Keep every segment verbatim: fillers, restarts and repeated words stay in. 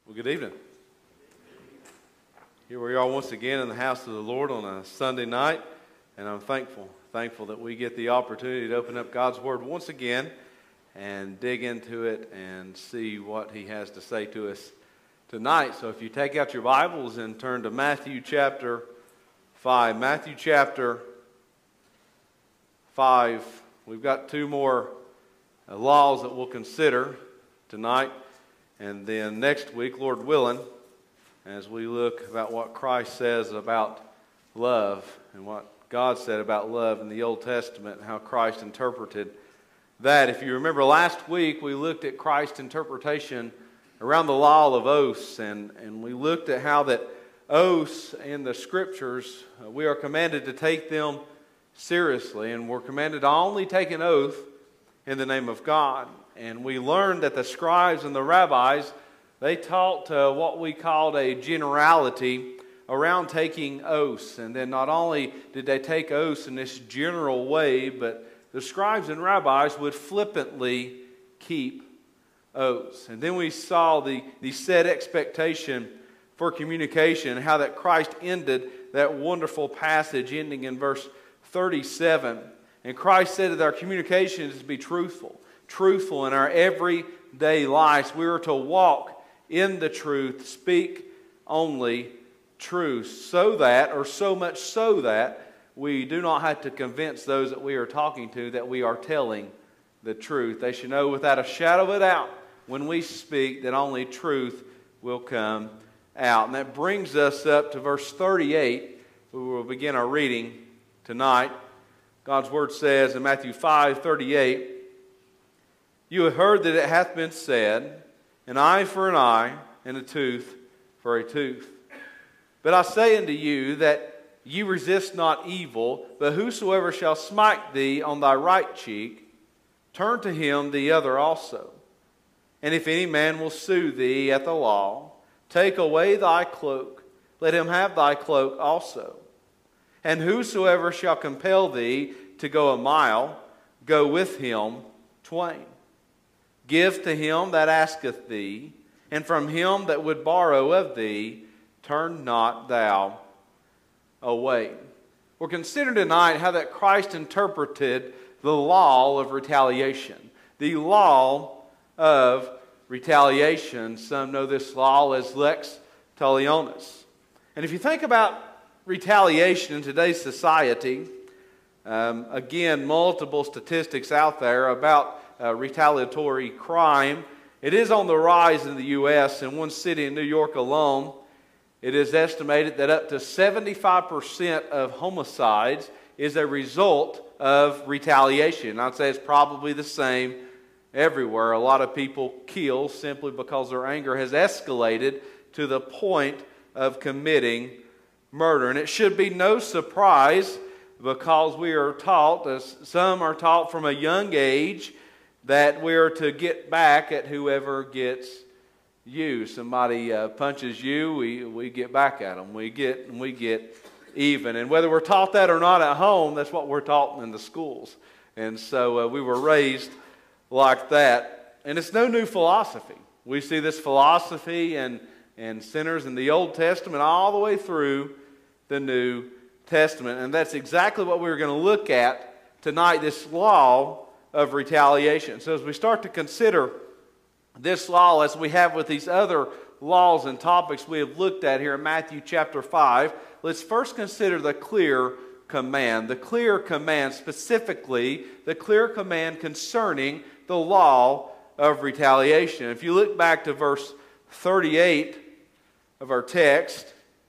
Well, good evening. Here we are once again in the house of the Lord on a Sunday night, and I'm thankful, thankful that we get the opportunity to open up God's Word once again and dig into it and see what He has to say to us tonight. So if you take out your Bibles and turn to Matthew chapter five. Matthew chapter five. We've got two more uh, laws that we'll consider tonight. And then next week, Lord willing, as we look about what Christ says about love and what God said about love in the Old Testament and how Christ interpreted that. If you remember last week, we looked at Christ's interpretation around the law of oaths, and, and we looked at how that oaths in the Scriptures, uh, we are commanded to take them seriously, and we're commanded to only take an oath in the name of God. And we learned that the scribes and the rabbis, they taught uh, what we called a generality around taking oaths. And then not only did they take oaths in this general way, but the scribes and rabbis would flippantly keep oaths. And then we saw the, the set expectation for communication, and how that Christ ended that wonderful passage ending in verse thirty-seven. And Christ said that our communication is to be truthful. Truthful in our everyday lives. We are to walk in the truth, speak only truth, so that, or so much so that, we do not have to convince those that we are talking to that we are telling the truth. They should know without a shadow of a doubt when we speak that only truth will come out. And that brings us up to verse thirty-eight, where we will begin our reading tonight. God's Word says in Matthew five thirty-eight, "You have heard that it hath been said, an eye for an eye, and a tooth for a tooth. But I say unto you that ye resist not evil, but whosoever shall smite thee on thy right cheek, turn to him the other also. And if any man will sue thee at the law, take away thy cloak, let him have thy cloak also. And whosoever shall compel thee to go a mile, go with him twain. Give to him that asketh thee, and from him that would borrow of thee, turn not thou away." We're considering tonight how that Christ interpreted the law of retaliation. The law of retaliation. Some know this law as lex talionis. And if you think about retaliation in today's society, um, again, multiple statistics out there about uh, retaliatory crime. It is on the rise in the U S In one city in New York alone, it is estimated that up to seventy-five percent of homicides is a result of retaliation. I'd say it's probably the same everywhere. A lot of people kill simply because their anger has escalated to the point of committing murder. And it should be no surprise, because we are taught, as some are taught from a young age, that we are to get back at whoever gets you. Somebody uh, punches you, we, we get back at them. We get, and we get even. And whether we're taught that or not at home, that's what we're taught in the schools. And so uh, we were raised like that. And it's no new philosophy. We see this philosophy and, and sinners in the Old Testament all the way through the New Testament. And that's exactly what we're going to look at tonight, this law of retaliation. So as we start to consider this law, as we have with these other laws and topics we have looked at here in Matthew chapter five, let's first consider the clear command. The clear command, specifically the clear command concerning the law of retaliation. If you look back to verse thirty-eight of our text,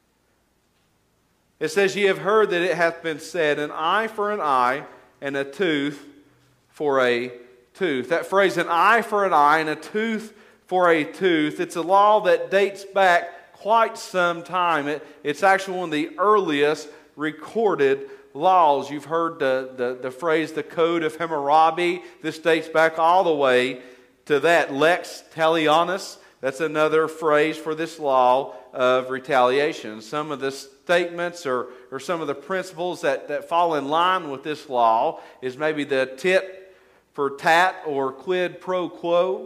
it says, "Ye have heard that it hath been said, an eye for an eye, and a tooth for a tooth." That phrase, an eye for an eye and a tooth for a tooth, it's a law that dates back quite some time. It, it's actually one of the earliest recorded laws. You've heard the, the, the phrase, the Code of Hammurabi. This dates back all the way to that. Lex talionis, that's another phrase for this law of retaliation. Some of the statements or, or some of the principles that, that fall in line with this law is maybe the tit for tat or quid pro quo.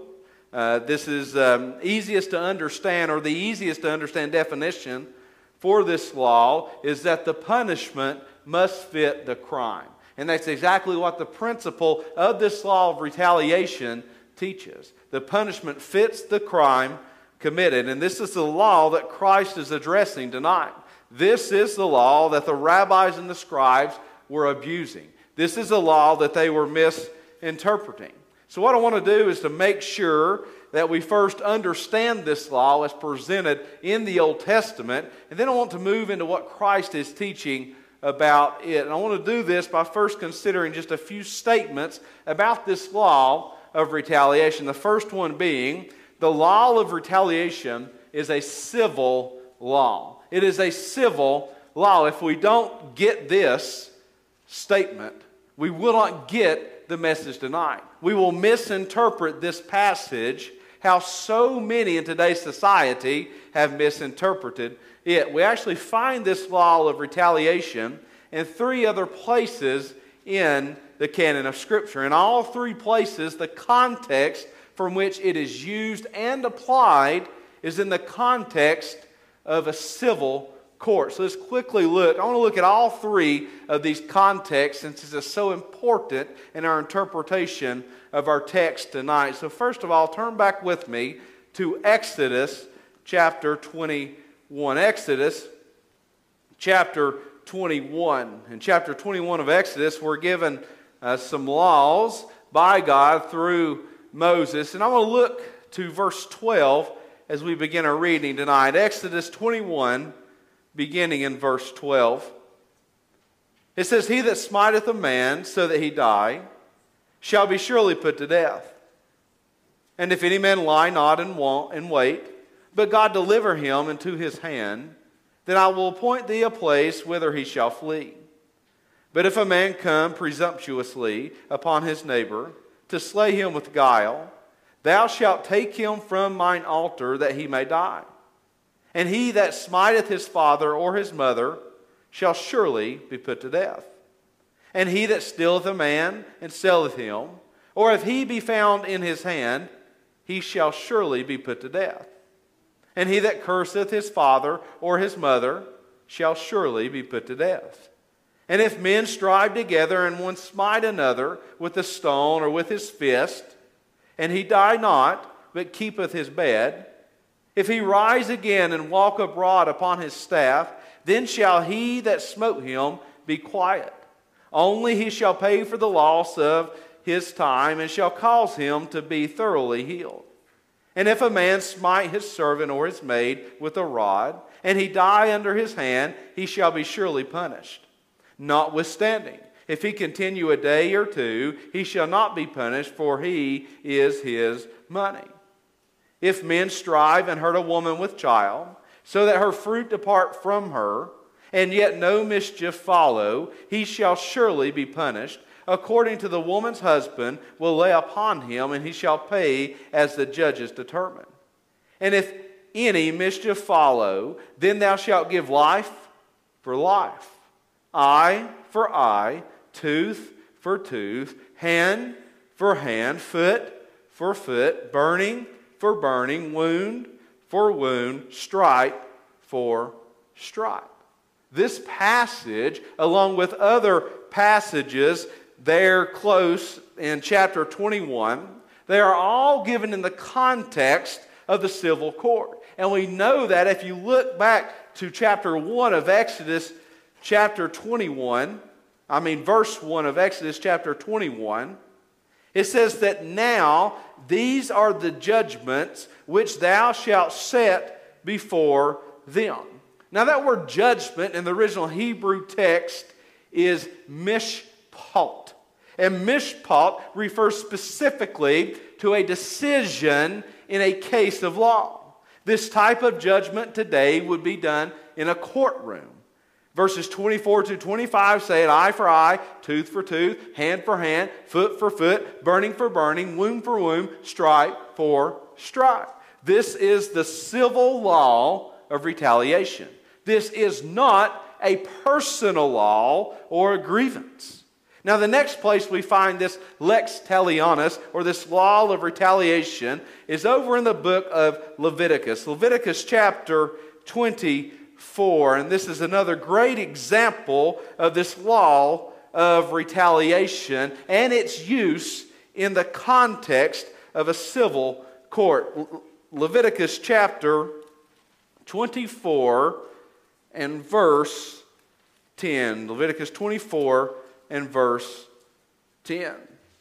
Uh, this is um, easiest to understand, or the easiest to understand definition for this law is that the punishment must fit the crime. And that's exactly what the principle of this law of retaliation teaches. The punishment fits the crime committed. And this is the law that Christ is addressing tonight. This is the law that the rabbis and the scribes were abusing. This is a law that they were misinterpreting. So what I want to do is to make sure that we first understand this law as presented in the Old Testament, and then I want to move into what Christ is teaching about it. And I want to do this by first considering just a few statements about this law of retaliation. The first one being, the law of retaliation is a civil law. It is a civil law. If we don't get this statement, we will not get the message tonight. We will misinterpret this passage, how so many in today's society have misinterpreted it. We actually find this law of retaliation in three other places in the canon of Scripture. In all three places, the context from which it is used and applied is in the context of a civil court. So let's quickly look. I want to look at all three of these contexts since this is so important in our interpretation of our text tonight. So first of all, turn back with me to Exodus chapter twenty-one. Exodus chapter twenty-one. In chapter twenty-one of Exodus, we're given uh, some laws by God through Moses. And I want to look to verse twelve as we begin our reading tonight. Exodus twenty-one, beginning in verse twelve. It says, "He that smiteth a man so that he die shall be surely put to death. And if any man lie not in want and wait, but God deliver him into his hand, then I will appoint thee a place whither he shall flee. But if a man come presumptuously upon his neighbor to slay him with guile, thou shalt take him from mine altar that he may die. And he that smiteth his father or his mother shall surely be put to death. And he that stealeth a man and selleth him, or if he be found in his hand, he shall surely be put to death. And he that curseth his father or his mother shall surely be put to death. And if men strive together and one smite another with a stone or with his fist, and he die not, but keepeth his bed, if he rise again and walk abroad upon his staff, then shall he that smote him be quiet. Only he shall pay for the loss of his time, and shall cause him to be thoroughly healed. And if a man smite his servant or his maid with a rod, and he die under his hand, he shall be surely punished. Notwithstanding, if he continue a day or two, he shall not be punished, for he is his money. If men strive and hurt a woman with child, so that her fruit depart from her, and yet no mischief follow, he shall surely be punished, according to the woman's husband will lay upon him, and he shall pay as the judges determine. And if any mischief follow, then thou shalt give life for life, eye for eye, tooth for tooth, hand for hand, foot for foot, burning for burning, wound for wound, stripe for stripe." This passage, along with other passages there close in chapter twenty-one, they are all given in the context of the civil court. And we know that if you look back to chapter one of Exodus chapter twenty-one, I mean verse one of Exodus chapter twenty-one, it says that now these are the judgments which thou shalt set before them. Now that word judgment in the original Hebrew text is mishpat. And mishpat refers specifically to a decision in a case of law. This type of judgment today would be done in a courtroom. Verses twenty-four to twenty-five say it, eye for eye, tooth for tooth, hand for hand, foot for foot, burning for burning, wound for wound, stripe for stripe. This is the civil law of retaliation. This is not a personal law or a grievance. Now, the next place we find this lex talionis, or this law of retaliation, is over in the book of Leviticus. Leviticus chapter twenty-four. And this is another great example of this law of retaliation and its use in the context of a civil court. Le- Leviticus chapter twenty-four and verse ten. Leviticus twenty-four and verse ten.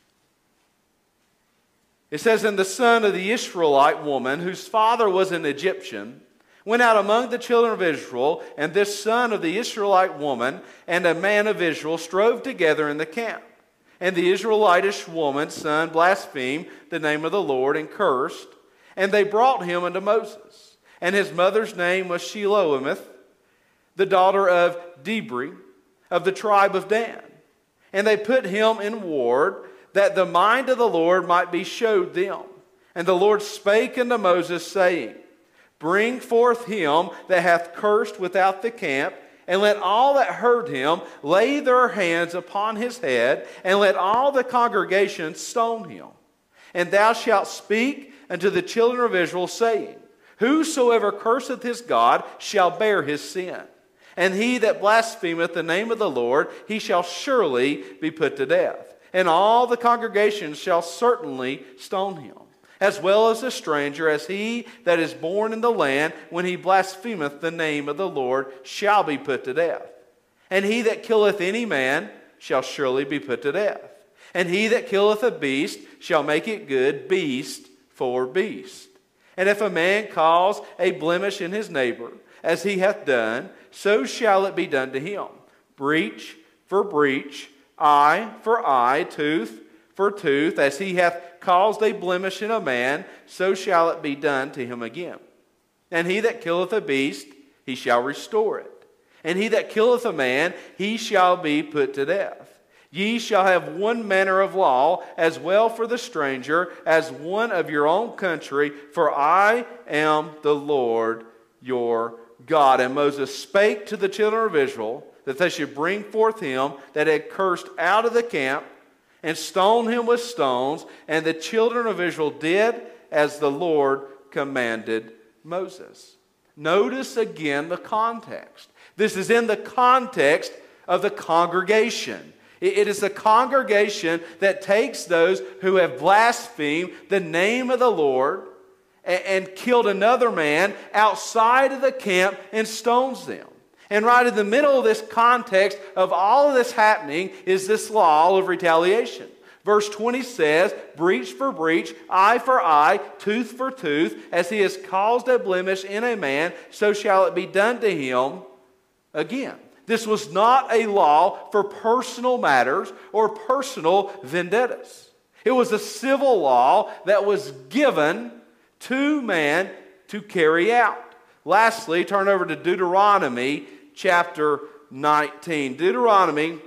It says, "And the son of the Israelite woman, whose father was an Egyptian, went out among the children of Israel, and this son of the Israelite woman and a man of Israel strove together in the camp. And the Israelitish woman's son blasphemed the name of the Lord and cursed. And they brought him unto Moses. And his mother's name was Shelomith, the daughter of Dibri, of the tribe of Dan. And they put him in ward, that the mind of the Lord might be showed them. And the Lord spake unto Moses, saying, Bring forth him that hath cursed without the camp, and let all that heard him lay their hands upon his head, and let all the congregation stone him. And thou shalt speak unto the children of Israel, saying, Whosoever curseth his God shall bear his sin. And he that blasphemeth the name of the Lord, he shall surely be put to death. And all the congregation shall certainly stone him, as well as a stranger, as he that is born in the land, when he blasphemeth the name of the Lord, shall be put to death. And he that killeth any man shall surely be put to death. And he that killeth a beast shall make it good, beast for beast. And if a man cause a blemish in his neighbor, as he hath done, so shall it be done to him. Breach for breach, eye for eye, tooth for tooth, as he hath caused a blemish in a man, so shall it be done to him again. And he that killeth a beast, he shall restore it. And he that killeth a man, he shall be put to death. Ye shall have one manner of law, as well for the stranger, as one of your own country, for I am the Lord your God. And Moses spake to the children of Israel, that they should bring forth him that had cursed out of the camp, and stone him with stones. And the children of Israel did as the Lord commanded Moses. Notice again the context. This is in the context of the congregation. It is the congregation that takes those who have blasphemed the name of the Lord and, and killed another man outside of the camp and stones them. And right in the middle of this context of all of this happening is this law of retaliation. Verse twenty says, breach for breach, eye for eye, tooth for tooth, as he has caused a blemish in a man, so shall it be done to him again. This was not a law for personal matters or personal vendettas. It was a civil law that was given to man to carry out. Lastly, turn over to Deuteronomy chapter nineteen. Deuteronomy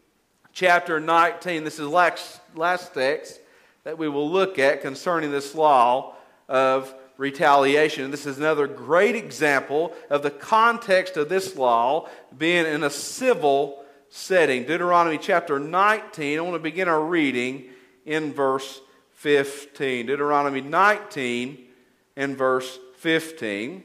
chapter nineteen. This is last, last text that we will look at concerning this law of retaliation. This is another great example of the context of this law being in a civil setting. Deuteronomy chapter nineteen. I want to begin our reading in verse fifteen. Deuteronomy nineteen and verse fifteen.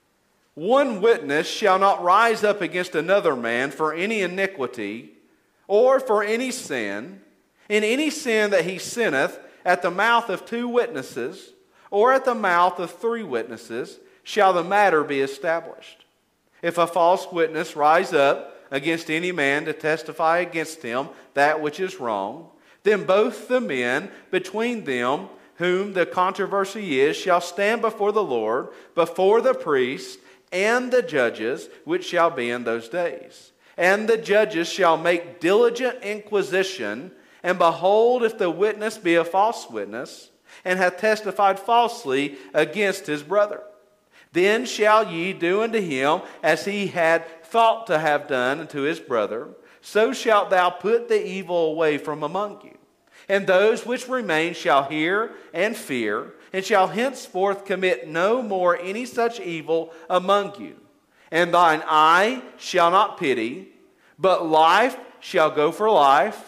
One witness shall not rise up against another man for any iniquity or for any sin, in any sin that he sinneth at the mouth of two witnesses or at the mouth of three witnesses, shall the matter be established. If a false witness rise up against any man to testify against him that which is wrong, then both the men between them whom the controversy is shall stand before the Lord, before the priest, and the judges, which shall be in those days. And the judges shall make diligent inquisition, and behold, if the witness be a false witness, and hath testified falsely against his brother, then shall ye do unto him as he had thought to have done unto his brother. So shalt thou put the evil away from among you. And those which remain shall hear and fear, and shall henceforth commit no more any such evil among you. And thine eye shall not pity, but life shall go for life,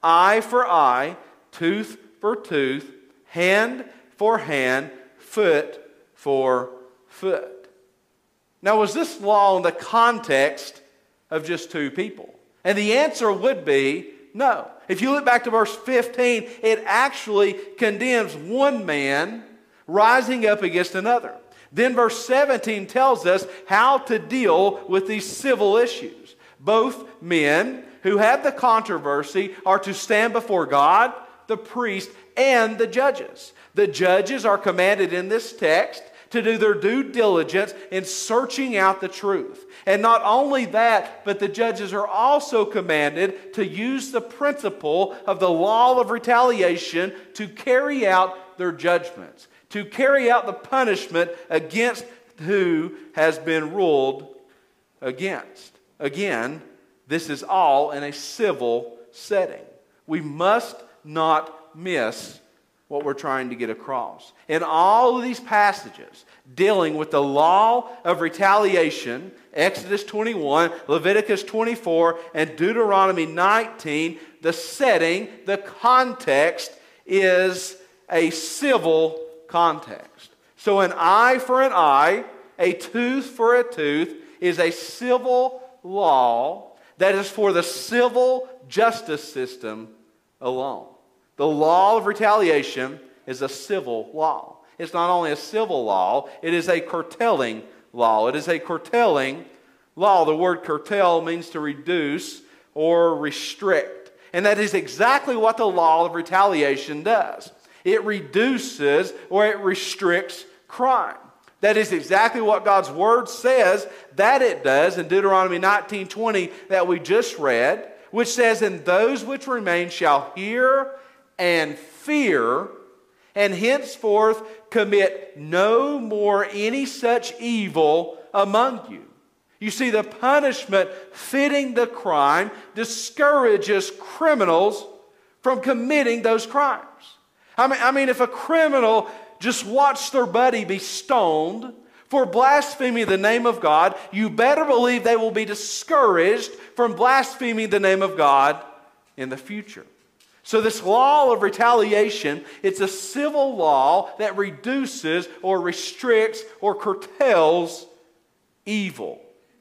eye for eye, tooth for tooth, hand for hand, foot for foot. Now, was this law in the context of just two people? And the answer would be no. If you look back to verse fifteen, it actually condemns one man rising up against another. Then verse seventeen tells us how to deal with these civil issues. Both men who have the controversy are to stand before God, the priest, and the judges. The judges are commanded in this text to do their due diligence in searching out the truth. And not only that, but the judges are also commanded to use the principle of the law of retaliation to carry out their judgments, to carry out the punishment against who has been ruled against. Again, this is all in a civil setting. We must not miss what we're trying to get across. In all of these passages dealing with the law of retaliation, Exodus twenty-one, Leviticus twenty-four, and Deuteronomy nineteen, the setting, the context is a civil context. So an eye for an eye, a tooth for a tooth is a civil law that is for the civil justice system alone. The law of retaliation is a civil law. It's not only a civil law, it is a curtailing law. It is a curtailing law. The word curtail means to reduce or restrict. And that is exactly what the law of retaliation does. It reduces or it restricts crime. That is exactly what God's Word says that it does in Deuteronomy nineteen twenty that we just read, which says, "And those which remain shall hear and fear, and henceforth commit no more any such evil among you." You see, the punishment fitting the crime discourages criminals from committing those crimes. I mean, I mean, if a criminal just watched their buddy be stoned for blaspheming the name of God, you better believe they will be discouraged from blaspheming the name of God in the future. So this law of retaliation, it's a civil law that reduces or restricts or curtails evil.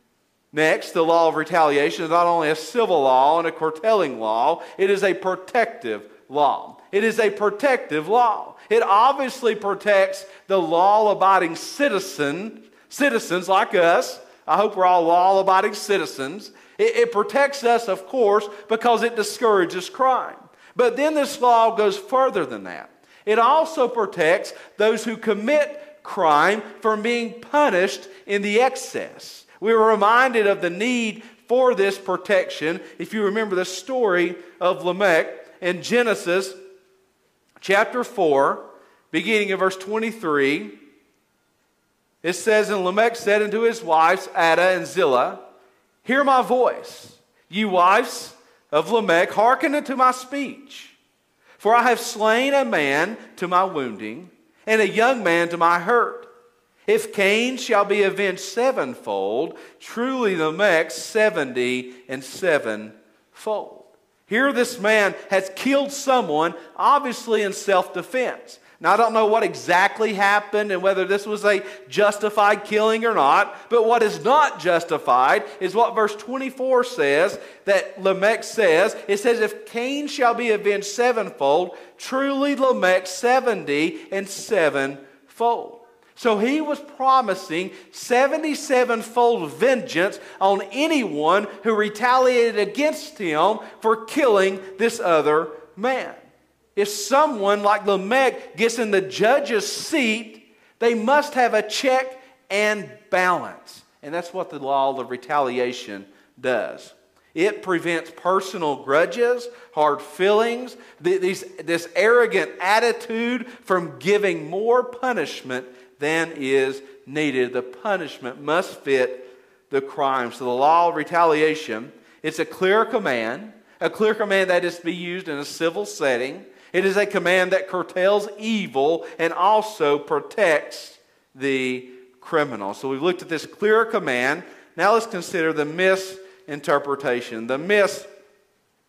Next, the law of retaliation is not only a civil law and a curtailing law, it is a protective law. It is a protective law. It obviously protects the law-abiding citizen, citizens like us. I hope we're all law-abiding citizens. It, it protects us, of course, because it discourages crime. But then this law goes further than that. It also protects those who commit crime from being punished in the excess. We were reminded of the need for this protection if you remember the story of Lamech in Genesis chapter four, beginning in verse twenty-three. It says, "And Lamech said unto his wives, Adah and Zillah, Hear my voice, ye wives of Lamech, hearken unto my speech. For I have slain a man to my wounding, and a young man to my hurt. If Cain shall be avenged sevenfold, truly Lamech seventy and sevenfold." Here this man has killed someone, obviously in self-defense. Now, I don't know what exactly happened and whether this was a justified killing or not, but what is not justified is what verse twenty-four says, that Lamech says. It says, "If Cain shall be avenged sevenfold, truly Lamech seventy and sevenfold." So he was promising seventy-seven-fold vengeance on anyone who retaliated against him for killing this other man. If someone like Lamech gets in the judge's seat, they must have a check and balance. And that's what the law of retaliation does. It prevents personal grudges, hard feelings, these, this arrogant attitude from giving more punishment than is needed. The punishment must fit the crime. So the law of retaliation, it's a clear command, a clear command that is to be used in a civil setting. It is a command that curtails evil and also protects the criminal. So we've looked at this clear command. Now let's consider the misinterpretation. The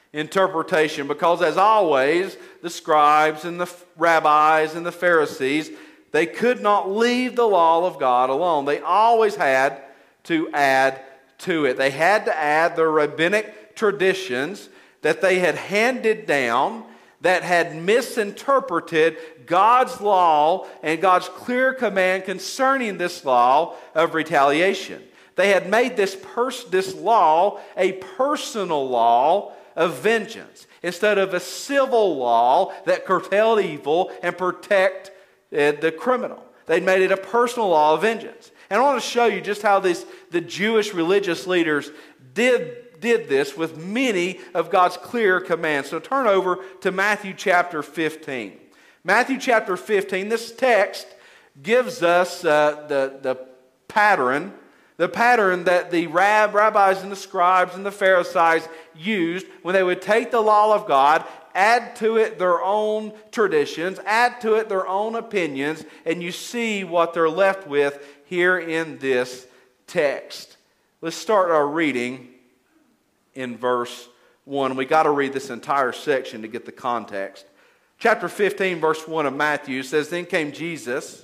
interpretation, because as always, the scribes and the rabbis and the Pharisees, they could not leave the law of God alone. They always had to add to it. They had to add the rabbinic traditions that they had handed down that had misinterpreted God's law and God's clear command concerning this law of retaliation. They had made this, pers- this law a personal law of vengeance instead of a civil law that curtailed evil and protect uh, the criminal. They'd made it a personal law of vengeance. And I want to show you just how this, the Jewish religious leaders did did this with many of God's clear commands. So turn over to Matthew chapter fifteen. Matthew chapter fifteen, this text gives us uh, the, the pattern, the pattern that the rab, rabbis and the scribes and the Pharisees used when they would take the law of God, add to it their own traditions, add to it their own opinions, and you see what they're left with here in this text. Let's start our reading in verse one. We got to read this entire section to get the context. Chapter fifteen, verse one of Matthew says, Then came Jesus.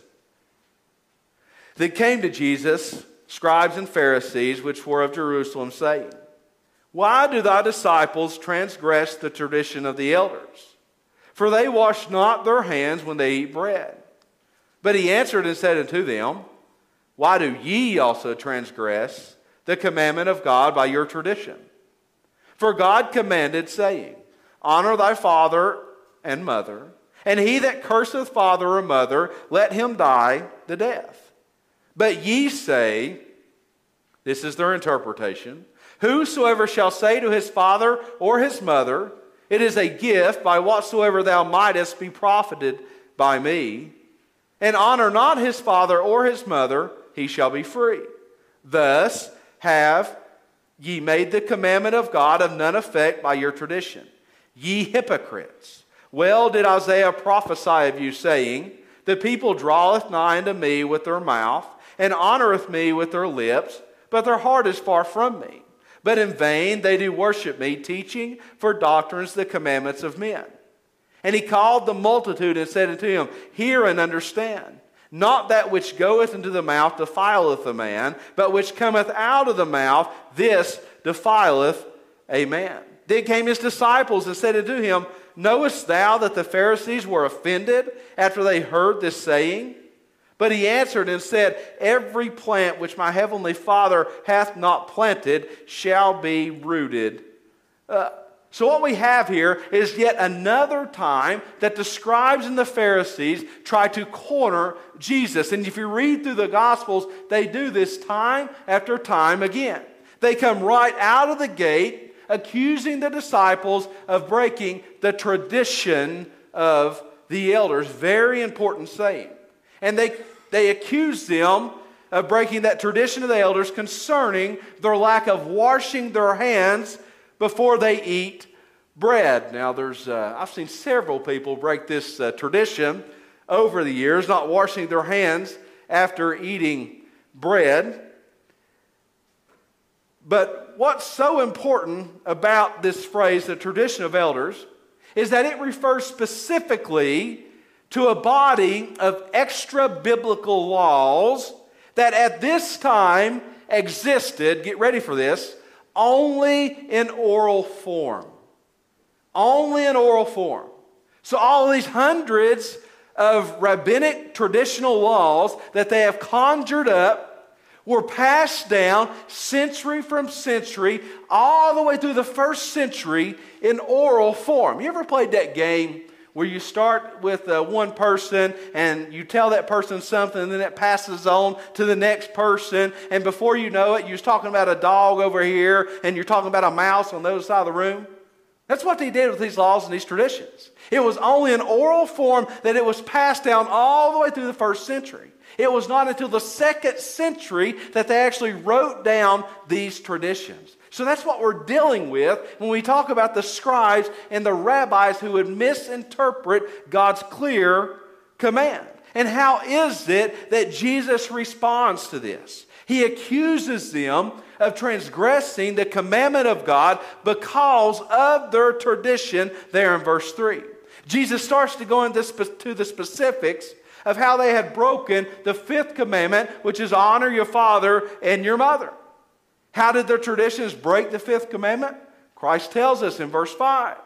Then came to Jesus scribes and Pharisees, which were of Jerusalem, saying, Why do thy disciples transgress the tradition of the elders? For they wash not their hands when they eat bread. But he answered and said unto them, Why do ye also transgress the commandment of God by your tradition? For God commanded, saying, Honor thy father and mother, and he that curseth father or mother, let him die the death. But ye say, this is their interpretation, Whosoever shall say to his father or his mother, It is a gift by whatsoever thou mightest be profited by me, and honor not his father or his mother, he shall be free. Thus have ye made the commandment of God of none effect by your tradition. Ye hypocrites, well did Isaiah prophesy of you, saying, The people draweth nigh unto me with their mouth, and honoreth me with their lips, but their heart is far from me. But in vain they do worship me, teaching for doctrines the commandments of men. And he called the multitude and said unto him, Hear and understand. Not that which goeth into the mouth defileth a man, but which cometh out of the mouth, this defileth a man. Then came his disciples and said unto him, Knowest thou that the Pharisees were offended after they heard this saying? But he answered and said, Every plant which my heavenly Father hath not planted shall be rooted up. So what we have here is yet another time that the scribes and the Pharisees try to corner Jesus. And if you read through the Gospels, they do this time after time again. They come right out of the gate accusing the disciples of breaking the tradition of the elders. Very important saying. And they, they accuse them of breaking that tradition of the elders concerning their lack of washing their hands before they eat bread. Now, there's uh, I've seen several people break this uh, tradition over the years, not washing their hands after eating bread. But what's so important about this phrase, the tradition of elders, is that it refers specifically to a body of extra biblical laws that at this time existed, get ready for this, only in oral form. Only in oral form. So all these hundreds of rabbinic traditional laws that they have conjured up were passed down century from century, all the way through the first century in oral form. You ever played that game where you start with uh, one person and you tell that person something and then it passes on to the next person, and before you know it, you're talking about a dog over here and you're talking about a mouse on the other side of the room? That's what they did with these laws and these traditions. It was only in oral form that it was passed down all the way through the first century. It was not until the second century that they actually wrote down these traditions. So that's what we're dealing with when we talk about the scribes and the rabbis who would misinterpret God's clear command. And how is it that Jesus responds to this? He accuses them of transgressing the commandment of God because of their tradition there in verse three. Jesus starts to go into to the specifics of how they had broken the fifth commandment, which is honor your father and your mother. How did their traditions break the fifth commandment? Christ tells us in verse five.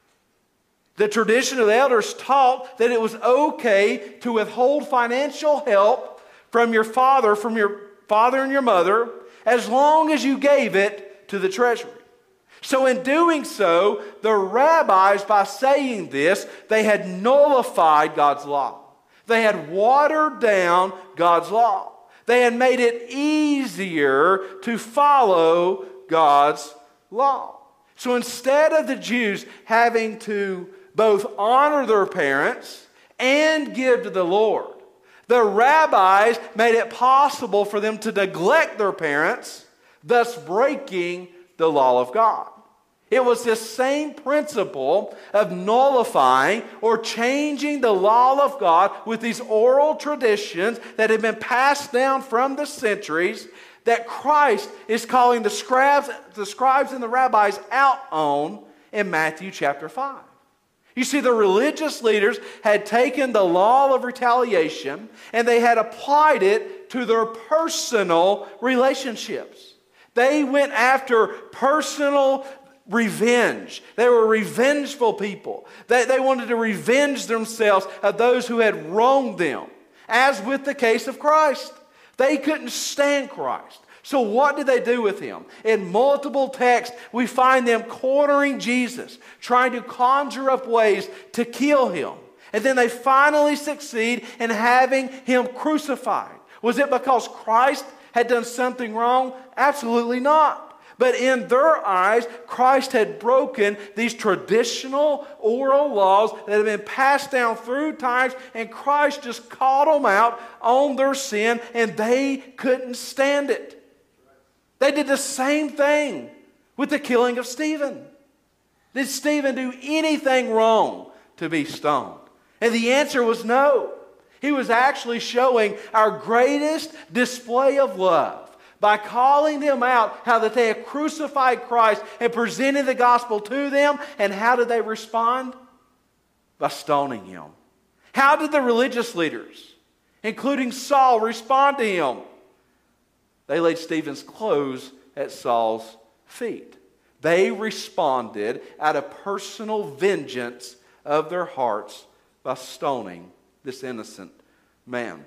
The tradition of the elders taught that it was okay to withhold financial help from your father, from your father and your mother, as long as you gave it to the treasury. So in doing so, the rabbis, by saying this, they had nullified God's law. They had watered down God's law. They had made it easier to follow God's law. So instead of the Jews having to both honor their parents and give to the Lord, the rabbis made it possible for them to neglect their parents, thus breaking the law of God. It was this same principle of nullifying or changing the law of God with these oral traditions that had been passed down from the centuries that Christ is calling the scribes, the scribes and the rabbis out on in Matthew chapter five. You see, the religious leaders had taken the law of retaliation and they had applied it to their personal relationships. They went after personal revenge. They were revengeful people. They, they wanted to revenge themselves of those who had wronged them. As with the case of Christ. They couldn't stand Christ. So what did they do with him? In multiple texts, we find them cornering Jesus, trying to conjure up ways to kill him. And then they finally succeed in having him crucified. Was it because Christ had done something wrong? Absolutely not. But in their eyes, Christ had broken these traditional oral laws that had been passed down through times, and Christ just called them out on their sin, and they couldn't stand it. They did the same thing with the killing of Stephen. Did Stephen do anything wrong to be stoned? And the answer was no. He was actually showing our greatest display of love by calling them out how that they had crucified Christ and presented the gospel to them. And how did they respond? By stoning him. How did the religious leaders, including Saul, respond to him? They laid Stephen's clothes at Saul's feet. They responded out of personal vengeance of their hearts by stoning this innocent man.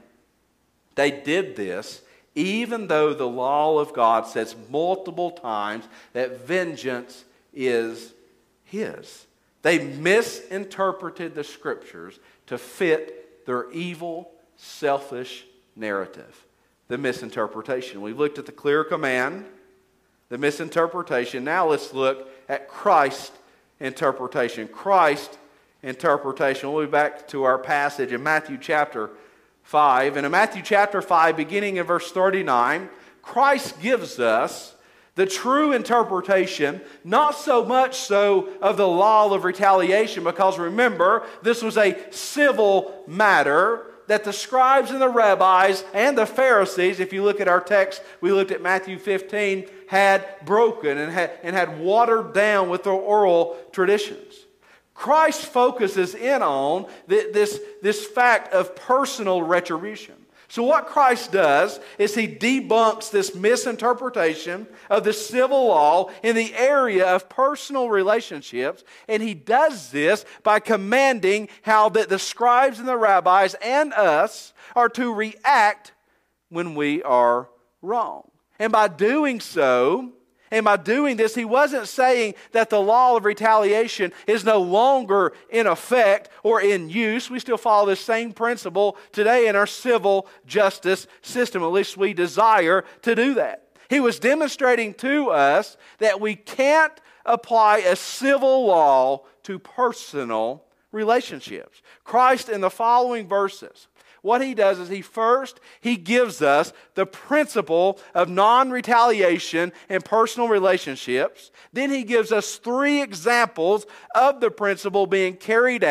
They did this even though the law of God says multiple times that vengeance is his. They misinterpreted the scriptures to fit their evil, selfish narrative. The misinterpretation. We've looked at the clear command, the misinterpretation. Now let's look at Christ's interpretation. Christ's interpretation. We'll be back to our passage in Matthew chapter five. And in Matthew chapter five, beginning in verse thirty-nine, Christ gives us the true interpretation, not so much so of the law of retaliation, because remember, this was a civil matter that the scribes and the rabbis and the Pharisees, if you look at our text, we looked at Matthew fifteen, had broken and had, and had watered down with their oral traditions. Christ focuses in on this, this fact of personal retribution. So what Christ does is he debunks this misinterpretation of the civil law in the area of personal relationships, and he does this by commanding how that the scribes and the rabbis and us are to react when we are wrong. And by doing so, and by doing this, he wasn't saying that the law of retaliation is no longer in effect or in use. We still follow the same principle today in our civil justice system. At least we desire to do that. He was demonstrating to us that we can't apply a civil law to personal relationships. Christ, in the following verses, what he does is he first, he gives us the principle of non-retaliation in personal relationships. Then he gives us three examples of the principle being carried out.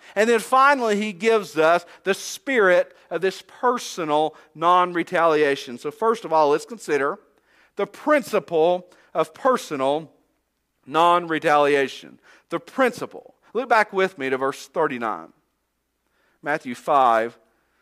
And then finally, he gives us the spirit of this personal non-retaliation. So first of all, let's consider the principle of personal non-retaliation. The principle. Look back with me to verse thirty-nine. Matthew five,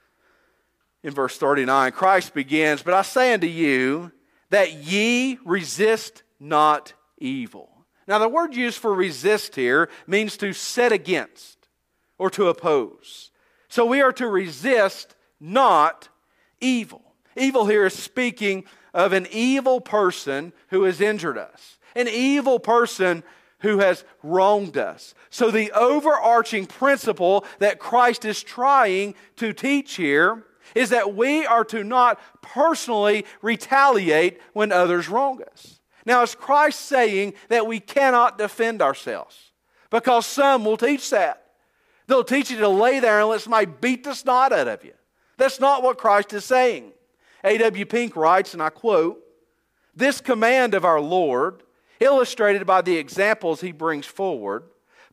in verse thirty-nine, Christ begins, "But I say unto you, that ye resist not evil." Now the word used for resist here means to set against or to oppose. So we are to resist not evil. Evil here is speaking of an evil person who has injured us, an evil person who has wronged us. So the overarching principle that Christ is trying to teach here is that we are to not personally retaliate when others wrong us. Now, is Christ saying that we cannot defend ourselves? Because some will teach that. They'll teach you to lay there and let somebody beat the snot out of you. That's not what Christ is saying. A W Pink writes, and I quote, "This command of our Lord, illustrated by the examples he brings forward,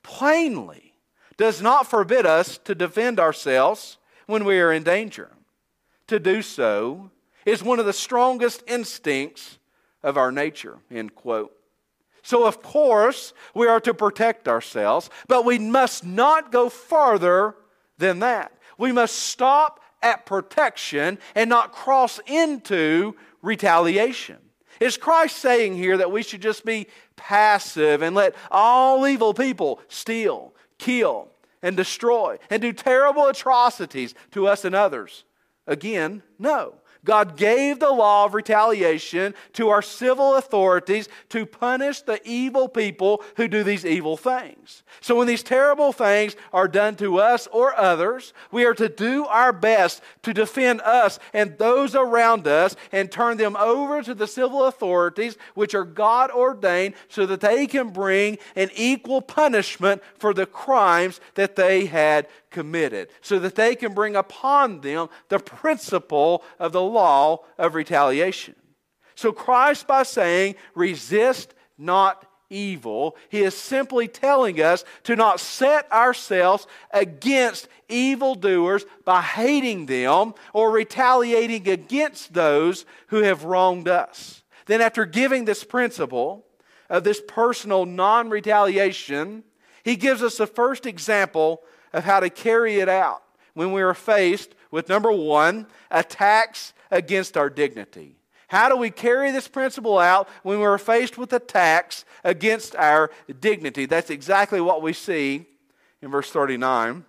plainly does not forbid us to defend ourselves when we are in danger. To do so is one of the strongest instincts of our nature," end quote. So of course we are to protect ourselves, but we must not go farther than that. We must stop at protection and not cross into retaliation. Is Christ saying here that we should just be passive and let all evil people steal, kill, and destroy, and do terrible atrocities to us and others? Again, no. God gave the law of retaliation to our civil authorities to punish the evil people who do these evil things. So when these terrible things are done to us or others, we are to do our best to defend us and those around us and turn them over to the civil authorities, which are God ordained, so that they can bring an equal punishment for the crimes that they had committed, so that they can bring upon them the principle of the law of retaliation. So Christ, by saying, resist not evil, he is simply telling us to not set ourselves against evildoers by hating them or retaliating against those who have wronged us. Then after giving this principle of this personal non-retaliation, he gives us the first example of how to carry it out when we are faced with, number one, attacks against our dignity. How do we carry this principle out when we're faced with attacks against our dignity? That's exactly what we see in verse thirty-nine.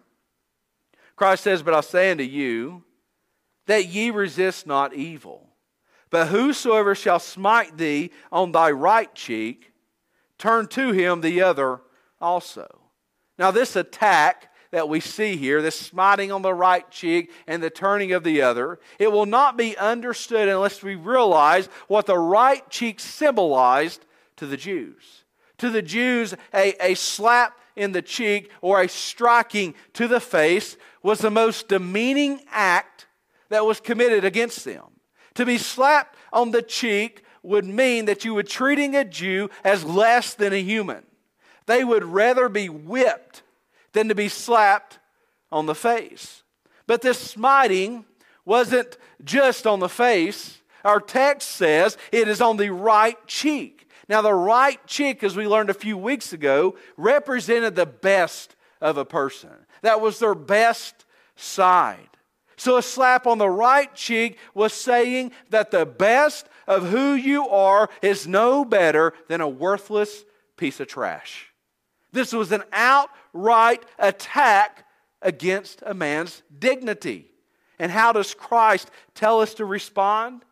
Christ says, "But I say unto you, that ye resist not evil. But whosoever shall smite thee on thy right cheek, turn to him the other also." Now this attack that we see here, this smiting on the right cheek and the turning of the other, it will not be understood unless we realize what the right cheek symbolized to the Jews. To the Jews, a, a slap in the cheek or a striking to the face was the most demeaning act that was committed against them. To be slapped on the cheek would mean that you were treating a Jew as less than a human. They would rather be whipped than to be slapped on the face. But this smiting wasn't just on the face. Our text says it is on the right cheek. Now the right cheek, as we learned a few weeks ago, represented the best of a person. That was their best side. So a slap on the right cheek was saying that the best of who you are is no better than a worthless piece of trash. This was an outright attack against a man's dignity. And how does Christ tell us to respond?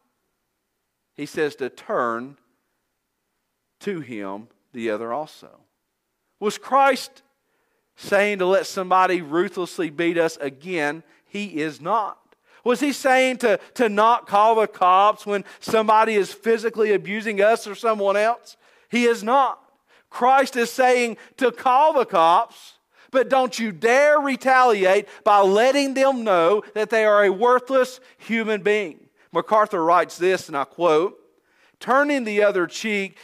He says to turn to him the other also. Was Christ saying to let somebody ruthlessly beat us again? He is not. Was he saying to, to not call the cops when somebody is physically abusing us or someone else? He is not. Christ is saying to call the cops, but don't you dare retaliate by letting them know that they are a worthless human being. MacArthur writes this, and I quote, "Turning the other cheek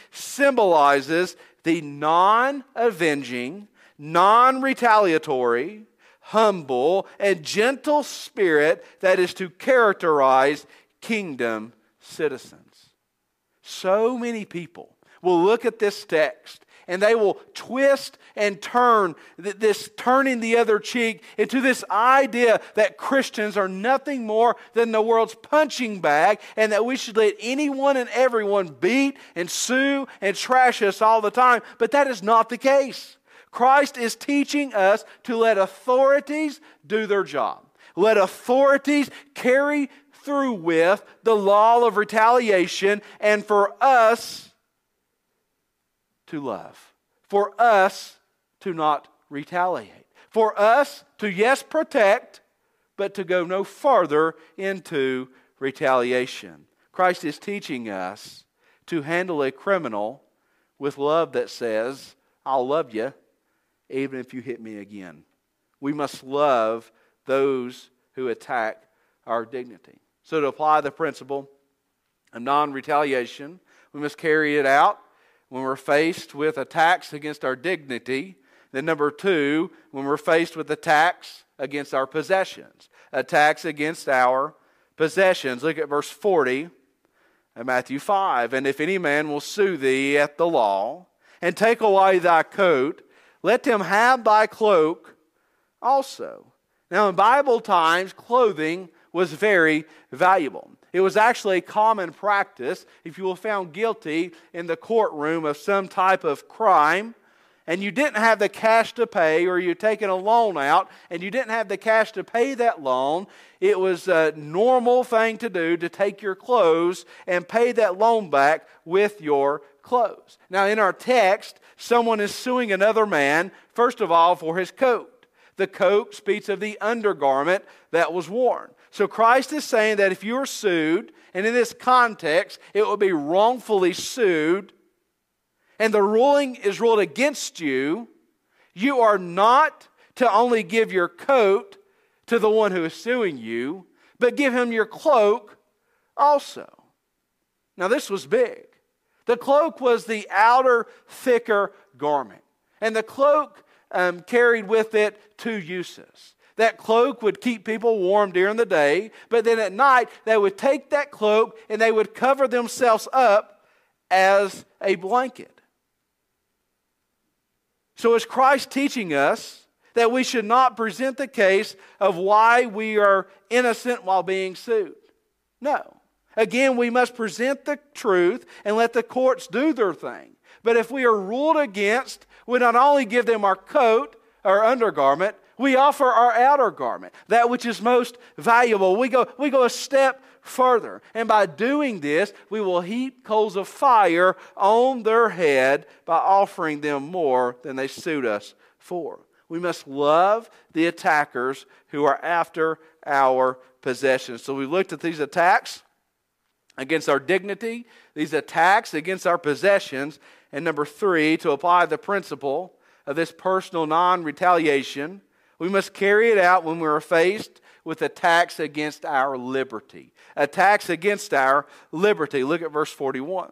symbolizes the non-avenging, non-retaliatory, humble, and gentle spirit that is to characterize kingdom citizens. So many people will look at this text and they will twist and turn this turning the other cheek into this idea that Christians are nothing more than the world's punching bag, and that we should let anyone and everyone beat and sue and trash us all the time. But that is not the case. Christ is teaching us to let authorities do their job. Let authorities carry through with the law of retaliation, and for us to love. For us to not retaliate. For us to, yes, protect, but to go no farther into retaliation. Christ is teaching us to handle a criminal with love that says, I'll love you even if you hit me again. We must love those who attack our dignity. So to apply the principle of non-retaliation, we must carry it out when we're faced with attacks against our dignity. Then number two, when we're faced with attacks against our possessions. Attacks against our possessions. Look at verse forty of Matthew five. And if any man will sue thee at the law, and take away thy coat, let him have thy cloak also. Now in Bible times, clothing was very valuable. It was actually a common practice if you were found guilty in the courtroom of some type of crime, and you didn't have the cash to pay, or you'd taken a loan out and you didn't have the cash to pay that loan, it was a normal thing to do to take your clothes and pay that loan back with your clothes. Now in our text, someone is suing another man, first of all, for his coat. The coat speaks of the undergarment that was worn. So Christ is saying that if you are sued, and in this context, it will be wrongfully sued, and the ruling is ruled against you, you are not to only give your coat to the one who is suing you, but give him your cloak also. Now this was big. The cloak was the outer, thicker garment. And the cloak um, carried with it two uses. That cloak would keep people warm during the day, but then at night they would take that cloak and they would cover themselves up as a blanket. So is Christ teaching us that we should not present the case of why we are innocent while being sued? No. Again, we must present the truth and let the courts do their thing. But if we are ruled against, we not only give them our coat, our undergarment, we offer our outer garment, that which is most valuable. We go, we go a step further. And by doing this, we will heap coals of fire on their head by offering them more than they sued us for. We must love the attackers who are after our possessions. So we looked at these attacks against our dignity, these attacks against our possessions, and number three, to apply the principle of this personal non-retaliation, we must carry it out when we are faced with attacks against our liberty. Attacks against our liberty. Look at verse forty-one.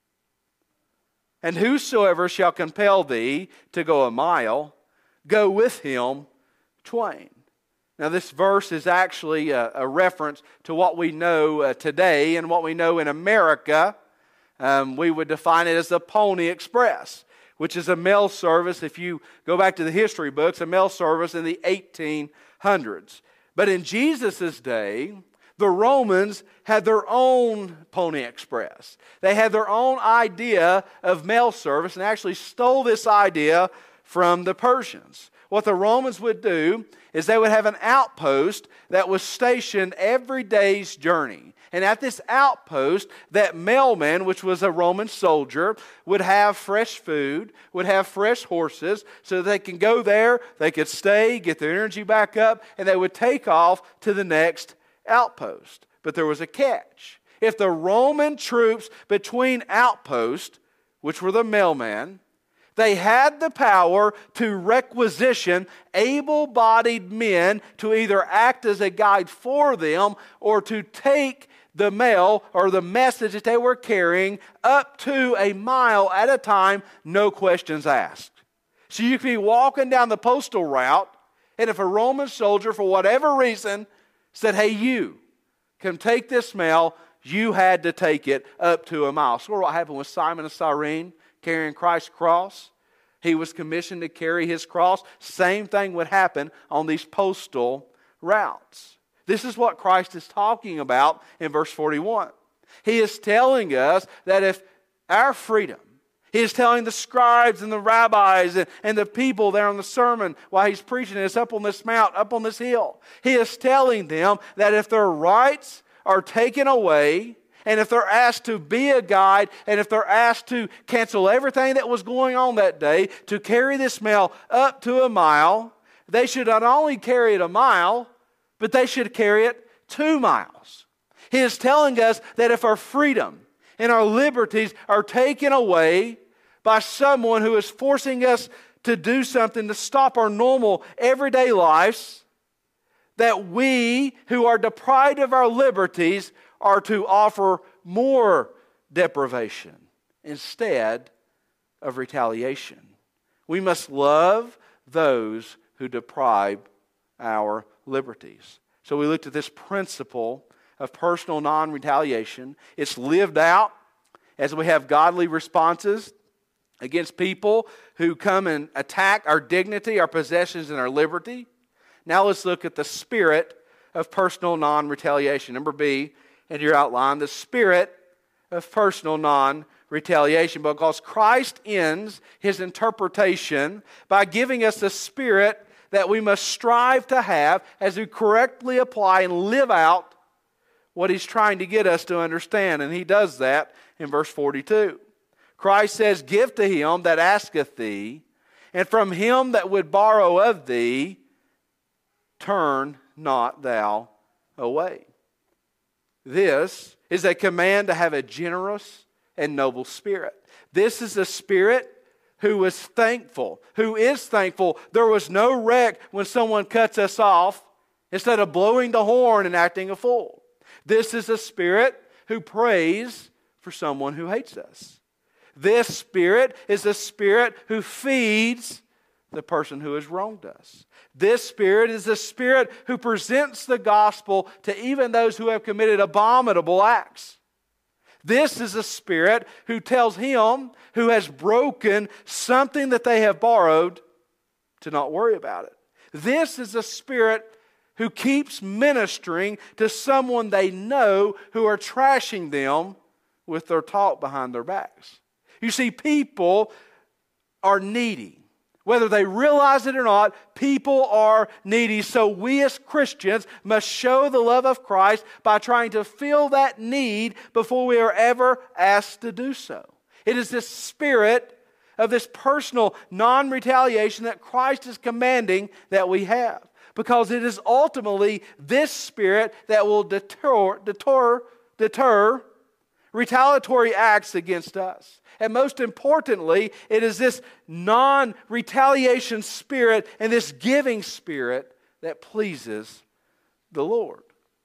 And whosoever shall compel thee to go a mile, go with him twain. Now this verse is actually a, a reference to what we know uh, today and what we know in America. Um, we would define it as the Pony Express, which is a mail service, if you go back to the history books, a mail service in the eighteen hundreds. But in Jesus' day, the Romans had their own Pony Express. They had their own idea of mail service and actually stole this idea from the Persians. What the Romans would do is they would have an outpost that was stationed every day's journey. And at this outpost, that mailman, which was a Roman soldier, would have fresh food, would have fresh horses, so that they can go there, they could stay, get their energy back up, and they would take off to the next outpost. But there was a catch. If the Roman troops between outposts, which were the mailman, they had the power to requisition able-bodied men to either act as a guide for them or to take the mail or the message that they were carrying up to a mile at a time, no questions asked. So you could be walking down the postal route And if a Roman soldier, for whatever reason, said, hey, you, come take this mail, you had to take it up to a mile. So what happened with Simon of Cyrene carrying Christ's cross? He was commissioned to carry his cross. Same thing would happen on these postal routes. This is what Christ is talking about in verse forty-one. He is telling us that if our freedom, He is telling the scribes and the rabbis and, and the people there on the sermon while He's preaching this up on this mount, up on this hill. He is telling them that if their rights are taken away, and if they're asked to be a guide, and if they're asked to cancel everything that was going on that day, to carry this mail up to a mile, they should not only carry it a mile, but they should carry it two miles. He is telling us that if our freedom and our liberties are taken away by someone who is forcing us to do something to stop our normal everyday lives, that we who are deprived of our liberties are to offer more deprivation instead of retaliation. We must love those who deprive our liberties. So we looked at this principle of personal non-retaliation. It's lived out as we have godly responses against people who come and attack our dignity, our possessions, and our liberty. Now let's look at the spirit of personal non-retaliation. Number B, in your outline, the spirit of personal non-retaliation. Because Christ ends His interpretation by giving us the spirit that we must strive to have as we correctly apply and live out what He's trying to get us to understand. And He does that in verse forty-two. Christ says, give to him that asketh thee, and from him that would borrow of thee, turn not thou away. This is a command to have a generous and noble spirit. This is a spirit who was thankful, who is thankful. There was no wreck when someone cuts us off instead of blowing the horn and acting a fool. This is a spirit who prays for someone who hates us. This spirit is a spirit who feeds the person who has wronged us. This spirit is a spirit who presents the gospel to even those who have committed abominable acts. This is a spirit who tells him who has broken something that they have borrowed to not worry about it. This is a spirit who keeps ministering to someone they know who are trashing them with their talk behind their backs. You see, people are needy. Whether they realize it or not, people are needy. So we as Christians must show the love of Christ by trying to fill that need before we are ever asked to do so. It is this spirit of this personal non-retaliation that Christ is commanding that we have. Because it is ultimately this spirit that will deter, deter, deter retaliatory acts against us. And most importantly, it is this non-retaliation spirit and this giving spirit that pleases the Lord.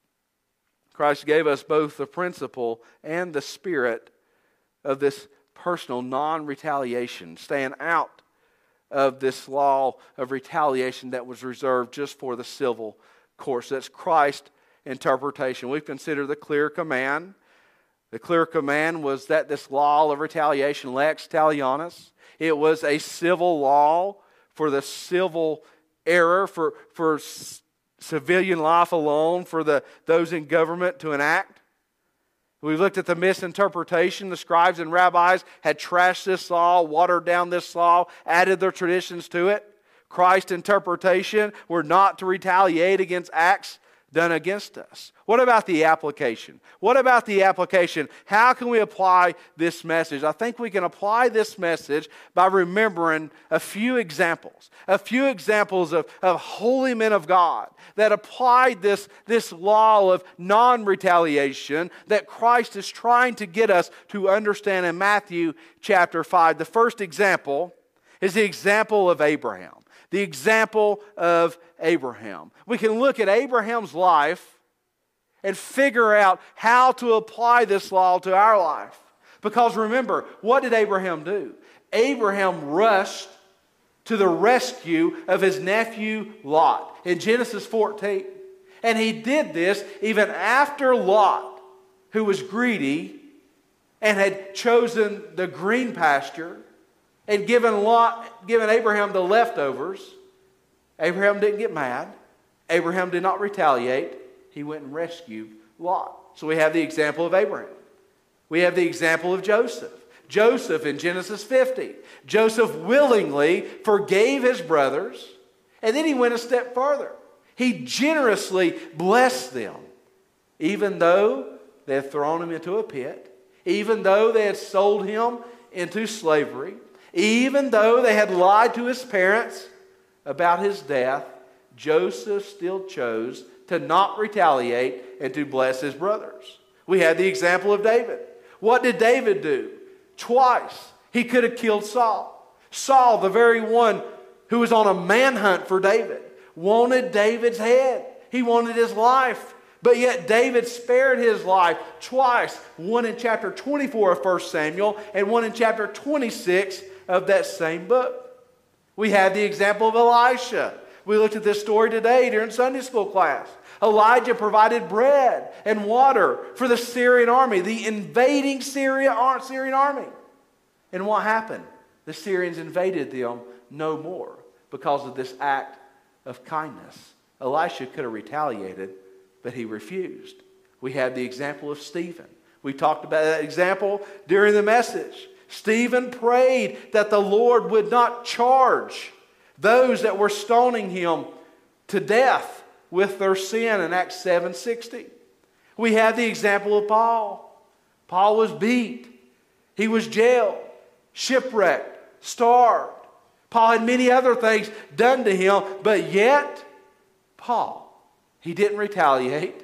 Christ gave us both the principle and the spirit of this personal non-retaliation, staying out of this law of retaliation that was reserved just for the civil courts. That's Christ's interpretation. We've considered the clear command. The clear command was that this law of retaliation, lex talionis, it was a civil law for the civil error, for, for civilian life alone, for the those in government to enact. We've looked at the misinterpretation. The scribes and rabbis had trashed this law, watered down this law, added their traditions to it. Christ's interpretation were not to retaliate against acts done against us. What about the application? What about the application? How can we apply this message? I think we can apply this message by remembering a few examples. A few examples of, of holy men of God that applied this, this law of non-retaliation that Christ is trying to get us to understand in Matthew chapter five. The first example is the example of Abraham. The example of Abraham. We can look at Abraham's life and figure out how to apply this law to our life. Because remember, what did Abraham do? Abraham rushed to the rescue of his nephew Lot in Genesis fourteen. And he did this even after Lot, who was greedy and had chosen the green pasture and given Lot, given Abraham the leftovers. Abraham didn't get mad. Abraham did not retaliate. He went and rescued Lot. So we have the example of Abraham. We have the example of Joseph. Joseph in Genesis fifty. Joseph willingly forgave his brothers, and then he went a step further. He generously blessed them, even though they had thrown him into a pit, even though they had sold him into slavery, even though they had lied to his parents about his death. Joseph still chose to not retaliate and to bless his brothers. We had the example of David. What did David do? Twice he could have killed Saul. Saul, the very one who was on a manhunt for David, wanted David's head. He wanted his life. But yet David spared his life twice. One in chapter twenty-four of First Samuel and one in chapter twenty-six of that same book. We have the example of Elisha. We looked at this story today during Sunday school class. Elijah provided bread and water for the Syrian army, the invading Syria, Syrian army. And what happened? The Syrians invaded them no more because of this act of kindness. Elisha could have retaliated, but he refused. We have the example of Stephen. We talked about that example during the message. Stephen prayed that the Lord would not charge those that were stoning him to death with their sin in Acts seven sixty. We have the example of Paul. Paul was beat. He was jailed, shipwrecked, starved. Paul had many other things done to him, but yet, Paul, he didn't retaliate.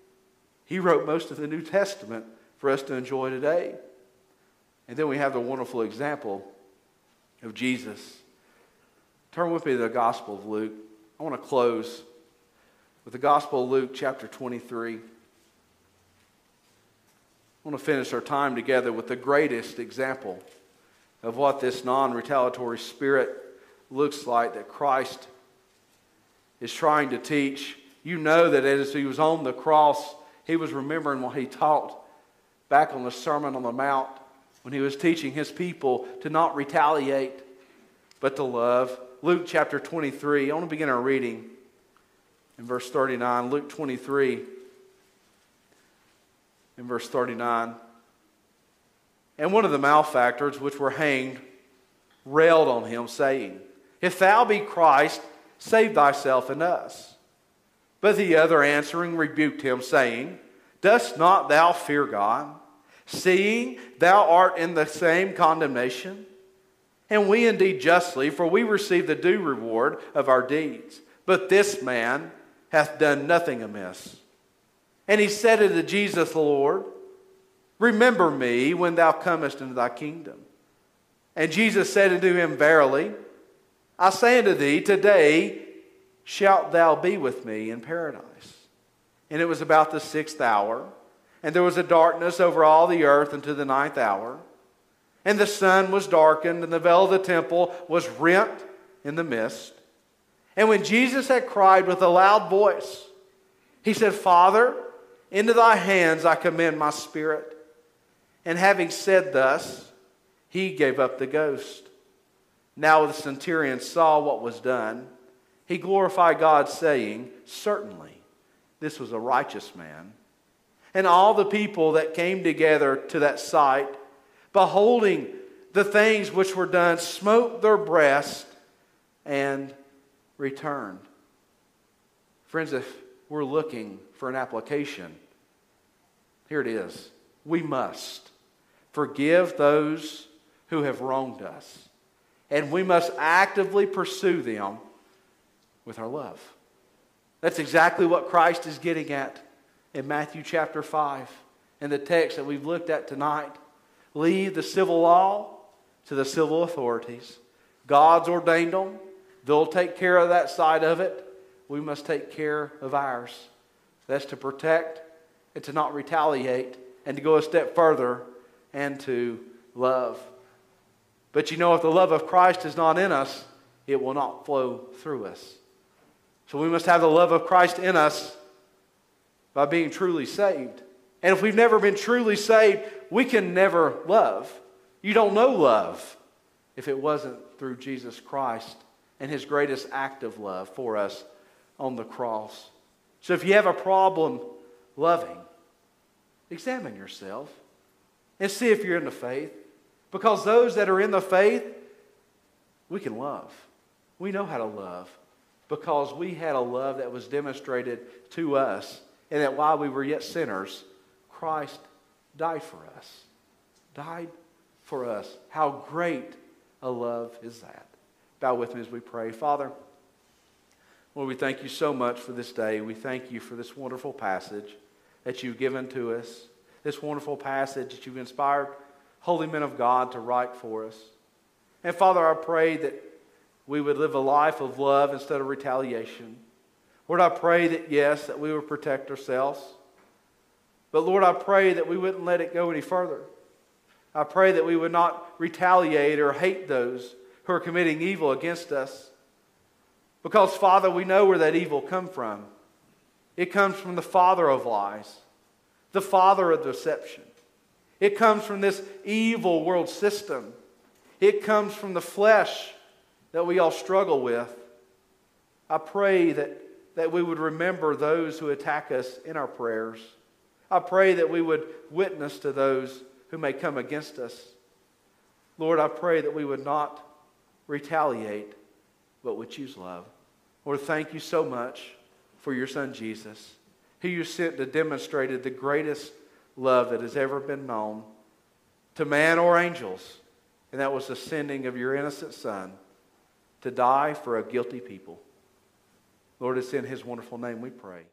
He wrote most of the New Testament for us to enjoy today. And then we have the wonderful example of Jesus. Turn with me to the Gospel of Luke. I want to close with the Gospel of Luke, chapter twenty-three. I want to finish our time together with the greatest example of what this non-retaliatory spirit looks like that Christ is trying to teach. You know that as he was on the cross, he was remembering what he taught back on the Sermon on the Mount when he was teaching his people to not retaliate, but to love. Luke chapter twenty-three, I want to begin our reading in verse thirty-nine. Luke twenty-three, in verse thirty-nine. And one of the malefactors which were hanged railed on him, saying, If thou be Christ, save thyself and us. But the other answering rebuked him, saying, Dost not thou fear God, seeing thou art in the same condemnation? And we indeed justly, for we receive the due reward of our deeds. But this man hath done nothing amiss. And he said unto Jesus the Lord, Remember me when thou comest into thy kingdom. And Jesus said unto him, Verily, I say unto thee, today shalt thou be with me in paradise. And it was about the sixth hour, and there was a darkness over all the earth unto the ninth hour. And the sun was darkened, and the veil of the temple was rent in the midst. And when Jesus had cried with a loud voice, he said, Father, into thy hands I commend my spirit. And having said thus, he gave up the ghost. Now the centurion saw what was done. He glorified God, saying, Certainly, this was a righteous man. And all the people that came together to that sight, beholding the things which were done, smote their breasts and returned. Friends, if we're looking for an application, here it is. We must forgive those who have wronged us. And we must actively pursue them with our love. That's exactly what Christ is getting at in Matthew chapter five, in the text that we've looked at tonight. Leave the civil law to the civil authorities. God's ordained them. They'll take care of that side of it. We must take care of ours. That's to protect and to not retaliate and to go a step further and to love. But you know, if the love of Christ is not in us, it will not flow through us. So we must have the love of Christ in us by being truly saved. And if we've never been truly saved, we can never love. You don't know love if it wasn't through Jesus Christ and His greatest act of love for us on the cross. So if you have a problem loving, examine yourself and see if you're in the faith. Because those that are in the faith, we can love. We know how to love because we had a love that was demonstrated to us, and that while we were yet sinners, Christ died for us. Died for us. How great a love is that? Bow with me as we pray. Father, Lord, we thank you so much for this day. We thank you for this wonderful passage that you've given to us. This wonderful passage that you've inspired holy men of God to write for us. And Father, I pray that we would live a life of love instead of retaliation. Lord, I pray that, yes, that we would protect ourselves. But Lord, I pray that we wouldn't let it go any further. I pray that we would not retaliate or hate those who are committing evil against us. Because, Father, we know where that evil comes from. It comes from the father of lies, the father of deception. It comes from this evil world system. It comes from the flesh that we all struggle with. I pray that, that we would remember those who attack us in our prayers. I pray that we would witness to those who may come against us. Lord, I pray that we would not retaliate, but would choose love. Lord, thank you so much for your Son Jesus, who you sent to demonstrate the greatest love that has ever been known to man or angels, and that was the sending of your innocent Son to die for a guilty people. Lord, it's in His wonderful name we pray.